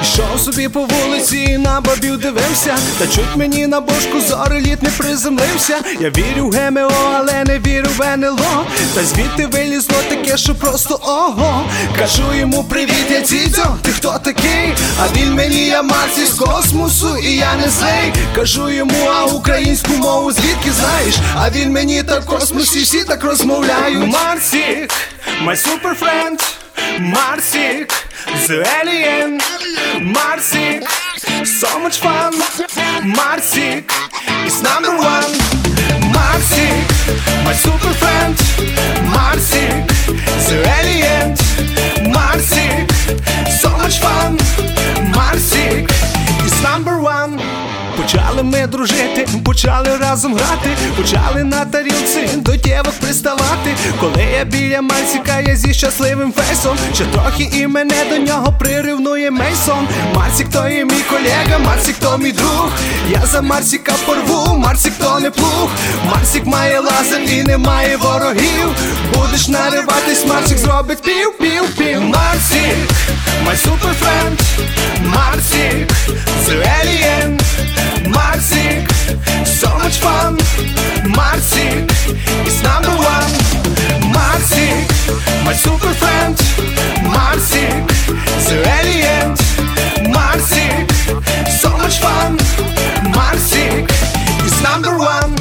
Йшов собі по вулиці і на бабів дивився, та чуть мені на бошку зореліт не приземлився. Я вірю в ГМО, але не вірю в НЛО, та звідти вилізло таке, що просто ого. Кажу йому привіт, я Дідьо, ти хто такий? А він мені, я Марсік з космосу і я не злий. Кажу йому, а українську мову звідки знаєш? А він мені, та в космосі всі так розмовляють. Марсік, my super friend, Марсік, the alien, Марсік, so much fun, Марсік, is number one. Марсік, my super friend, Марсік, the alien, Марсік, so much fun, Марсік, is number one. Почали ми дружити, почали разом грати, почали на тарілці до дівок приставати. Коли я біля Марсіка, я зі щасливим фейсом, ще трохи і мене до нього прирівнує Мейсон. Марсік то є мій колега, Марсік то мій друг, я за Марсіка порву, Марсік то не плуг. Марсік має лазер і не має ворогів, будеш нариватись, Марсік зробить пів-пів-пів. Марсік, my super friend, Марсік, the alien, Марсік, so much fun, Марсік, is number one. Марсік, my super friend, Марсік, the alien, Марсік, so much fun, Марсік, is number one.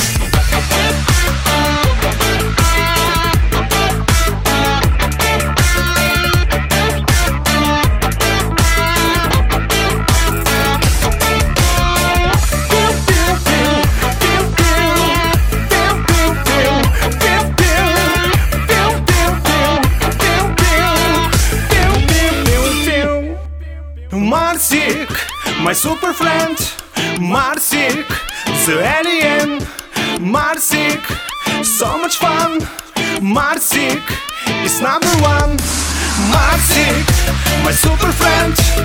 Марсік, my super friend, Марсік, the alien, Марсік, so much fun, Марсік, is number one. Марсік, my super friend,